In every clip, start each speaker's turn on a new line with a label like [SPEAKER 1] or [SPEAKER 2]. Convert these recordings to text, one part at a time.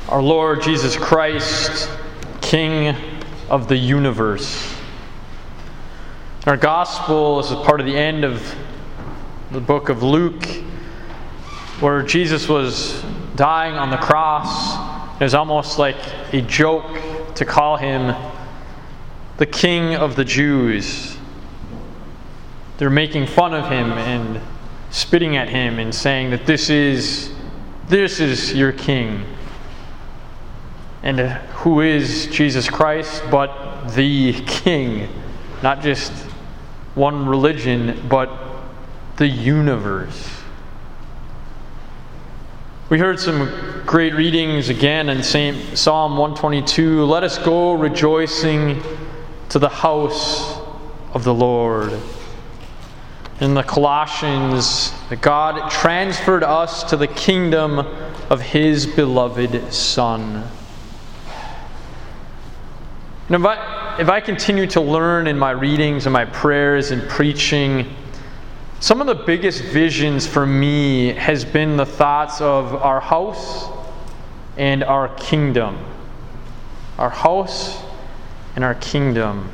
[SPEAKER 1] Our Lord Jesus Christ, King of the universe. Our gospel is a part of the end of the book of Luke, where Jesus was dying on the cross. It was almost like a joke to call him the King of the Jews. They're making fun of him and spitting at him and saying that this is your king. And who is Jesus Christ but the King? Not just one religion, but the universe. We heard some great readings again in Psalm 122. Let us go rejoicing to the house of the Lord. In the Colossians, that God transferred us to the kingdom of His beloved Son. And if I continue to learn in my readings and my prayers and preaching, some of the biggest visions for me has been the thoughts of our house and our kingdom. Our house and our kingdom.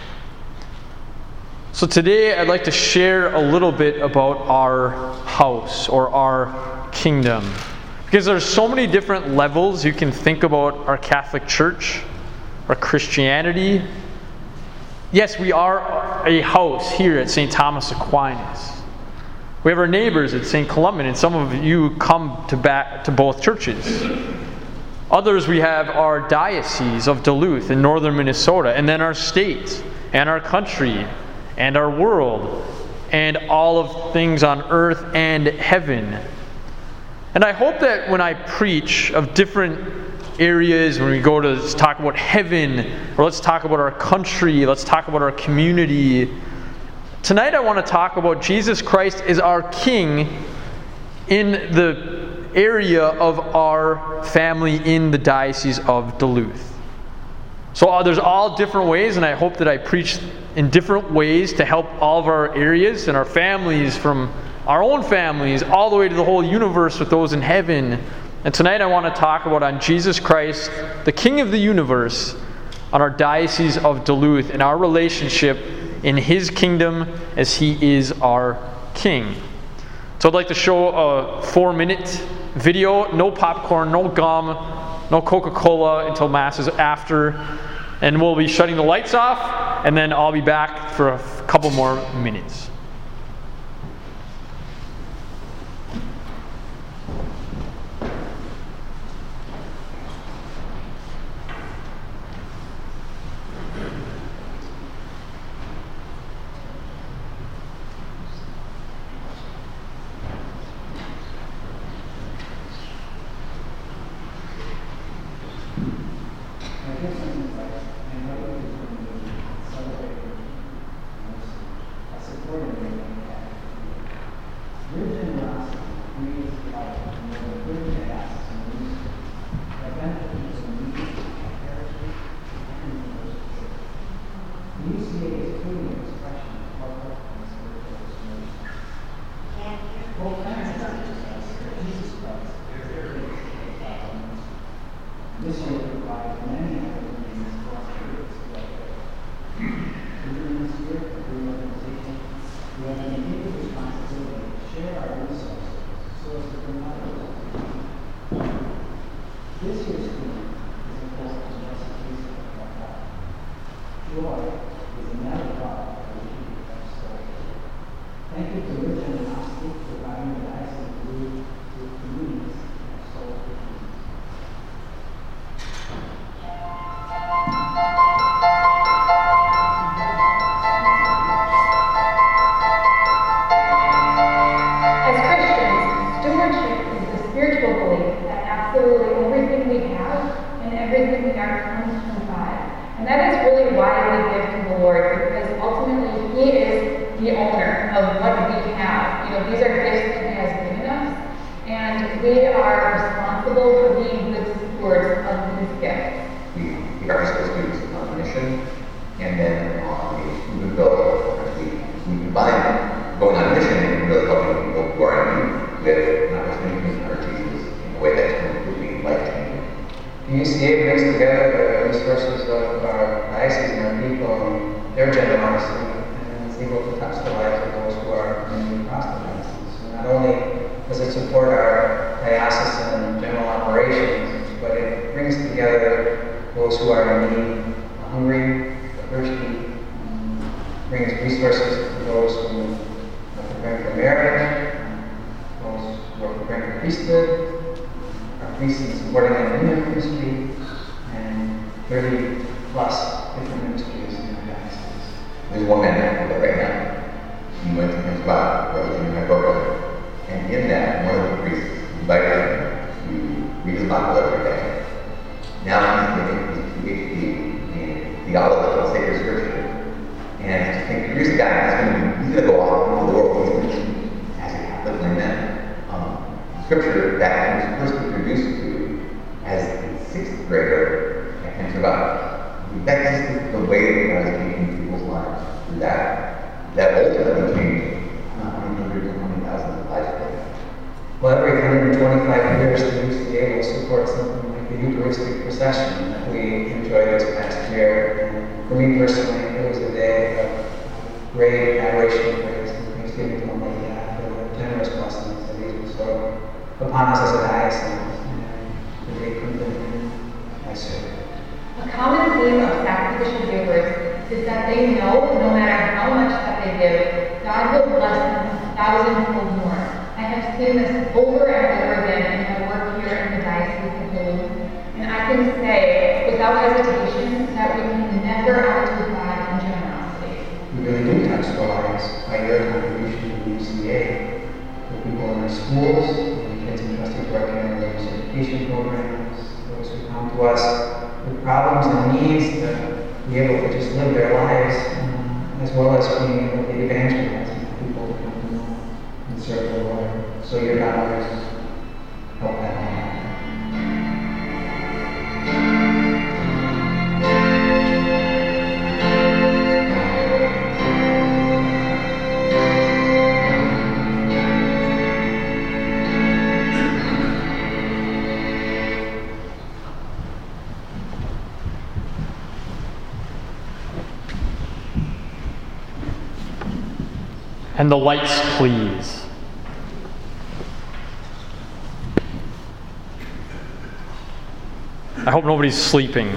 [SPEAKER 1] So today I'd like to share a little bit about our house or our kingdom. Because there's so many different levels you can think about our Catholic Church, our Christianity. Yes, we are a house here at St. Thomas Aquinas. We have our neighbors at St. Columban, and some of you come to both churches. Others, we have our diocese of Duluth in northern Minnesota, and then our state, and our country, and our world, and all of things on earth and heaven. And I hope that when I preach of different areas, when we go to talk about heaven, or let's talk about our country, let's talk about our community, tonight I want to talk about Jesus Christ as our King in the area of our family in the Diocese of Duluth. So there's all different ways, and I hope that I preach in different ways to help all of our areas and our families, from our own families all the way to the whole universe with those in heaven. And tonight I want to talk about on Jesus Christ, the King of the universe, on our Diocese of Duluth and our relationship in His kingdom as He is our King. So I'd like to show a 4-minute video. No popcorn, no gum, no Coca-Cola until Mass is after. And we'll be shutting the lights off, and then I'll be back for a couple more minutes.
[SPEAKER 2] With not just making our Jesus in a way that's completely life-changing, UCA brings together the resources of our diocese and our people and their generosity, and is able to touch the lives of those who are in need across the diocese. So not only does it support our diocesan general operations, but it brings together those who are in need, the hungry, the thirsty, brings resources to those who are preparing for marriage, those who are preparing for priesthood, our priests and supporting them in their ministry, and 30 plus different ministries in our diocese.
[SPEAKER 3] There's one man right now. He went to his spot, where he was in my program. And in that, one of the priests invited him to read his Bible every day. Now he's getting his PhD in theology and sacred scripture. And I think here's a guy he's going to go off into the world. He's going to, as a Catholic layman, scripture that he was first introduced to as a sixth grader and survived. That's just the way that God is changing people's lives through that ultimately changed hundreds and hundreds of thousands of lives.
[SPEAKER 2] Well, every 125 years, the UCA will support something like the Eucharistic procession that we enjoyed this past year. And for me personally, it was a day of great adoration, praise, and thanksgiving to Almighty God for the generous blessings that He bestowed upon us as a diocese. And the day couldn't have been nicer.
[SPEAKER 4] A common theme of sacrificial givers is that they know no matter how much that they give, God will bless them 1,000-fold more. I have seen this over and over again in my work here in the Diocese of Duluth, and I can say without hesitation that we can never outdo God in generosity.
[SPEAKER 2] We really do touch the lives by your contribution to the UCA, the people in our schools, the kids entrusted to our care and religious education programs, those who come to us with problems and needs to be able to just live their lives, as well as being able to evangelize people to come to know and serve the Lord. So your dollars help that happen.
[SPEAKER 1] And the lights, please. I hope nobody's sleeping.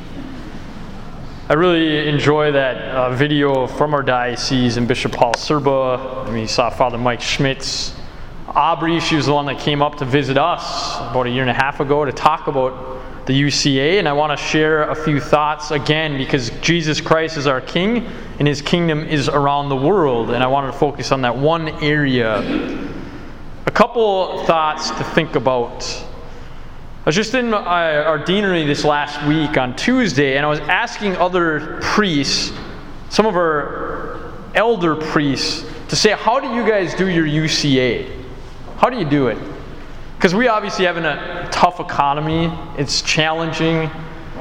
[SPEAKER 1] I really enjoy that video from our diocese and Bishop Paul Serba. I mean, you saw Father Mike Schmitz. Aubrey, she was the one that came up to visit us about a year and a half ago to talk about the UCA, and I want to share a few thoughts again because Jesus Christ is our King and His kingdom is around the world, and I wanted to focus on that one area. A couple thoughts to think about. I was just in our deanery this last week on Tuesday, and I was asking other priests, some of our elder priests, to say, how do you guys do your UCA? How do you do it? Because we obviously have a tough economy. It's challenging.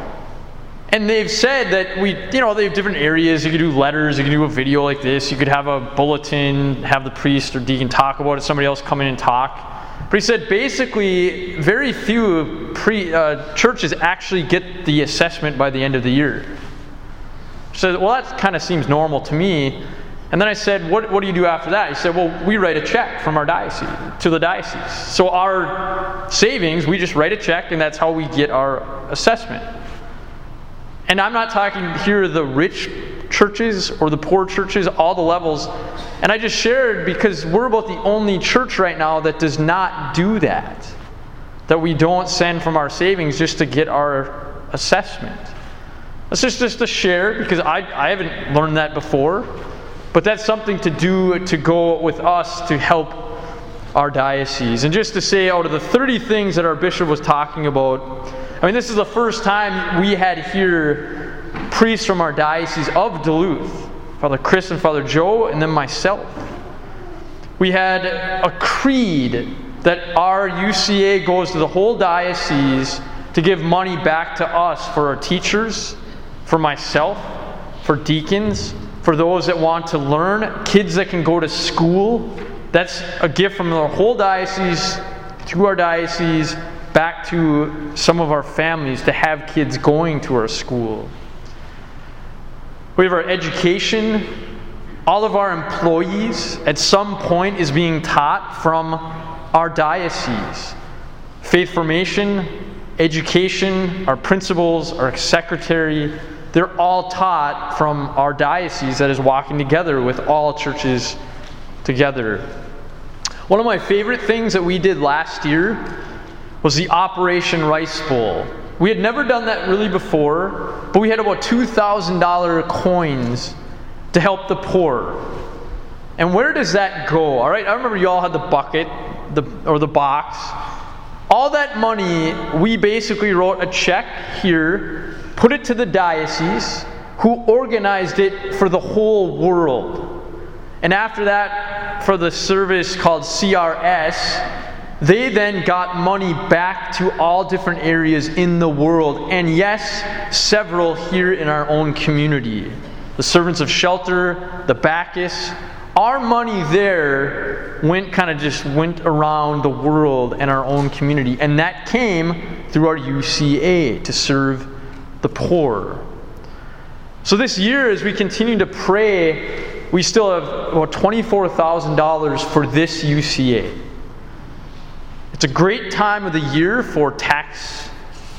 [SPEAKER 1] And they've said that they have different areas. You could do letters, you could do a video like this, you could have a bulletin, have the priest or deacon talk about it, somebody else come in and talk. But he said basically very few churches actually get the assessment by the end of the year. So, well, that kind of seems normal to me. And then I said, what do you do after that? He said, well, we write a check from our diocese to the diocese. So our savings, we just write a check, and that's how we get our assessment. And I'm not talking here the rich churches or the poor churches, all the levels. And I just shared because we're about the only church right now that does not do that. That we don't send from our savings just to get our assessment. That's just to share because I haven't learned that before. But that's something to do to go with us to help our diocese. And just to say, out of the 30 things that our bishop was talking about, I mean, this is the first time we had here priests from our diocese of Duluth, Father Chris and Father Joe, and then myself. We had a creed that our UCA goes to the whole diocese to give money back to us for our teachers, for myself, for deacons, for those that want to learn, kids that can go to school. That's a gift from the whole diocese to our diocese back to some of our families to have kids going to our school. We have our education. All of our employees at some point is being taught from our diocese. Faith formation, education, our principals, our secretary, they're all taught from our diocese that is walking together with all churches together. One of my favorite things that we did last year was the Operation Rice Bowl. We had never done that really before, but we had about $2,000 coins to help the poor. And where does that go? All right, I remember you all had the bucket or the box. All that money, we basically wrote a check here, put it to the diocese, who organized it for the whole world. And after that, for the service called CRS, they then got money back to all different areas in the world. And yes, several here in our own community. The Servants of Shelter, the Bacchus. Our money there went around the world and our own community. And that came through our UCA to serve the poor. So this year, as we continue to pray, we still have about $24,000 for this UCA. It's a great time of the year for tax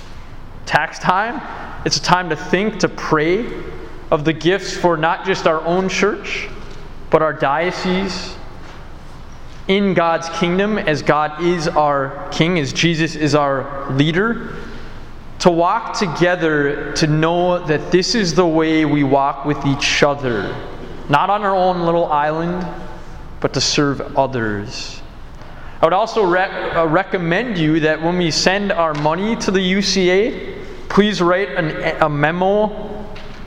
[SPEAKER 1] time. It's a time to think, to pray of the gifts for not just our own church, but our diocese in God's kingdom, as God is our King, as Jesus is our leader, to walk together, to know that this is the way we walk with each other, not on our own little island, but to serve others. I would also recommend you that when we send our money to the UCA, please write a memo,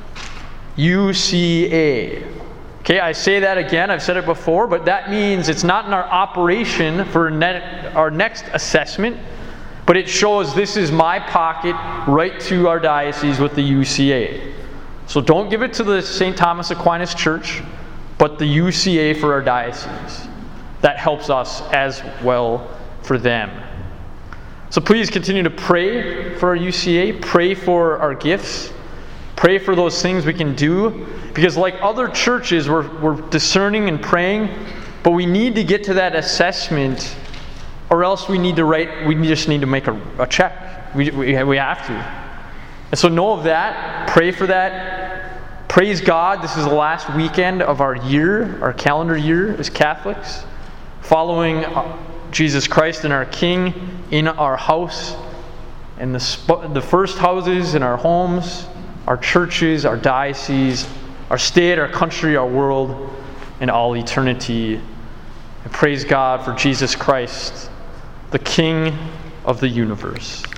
[SPEAKER 1] UCA. Okay, I say that again, I've said it before, but that means it's not in our operation for our next assessment, but it shows this is my pocket right to our diocese with the UCA. So don't give it to the St. Thomas Aquinas Church, but the UCA for our diocese. That helps us as well for them. So please continue to pray for our UCA, pray for our gifts, pray for those things we can do, because like other churches, we're discerning and praying, but we need to get to that assessment, or else we just need to make a check. We have to. And so know of that, pray for that. Praise God, this is the last weekend of our year, our calendar year as Catholics, following Jesus Christ and our King in our house, and the first houses in our homes, our churches, our dioceses, our state, our country, our world, and all eternity. And praise God for Jesus Christ, the King of the universe.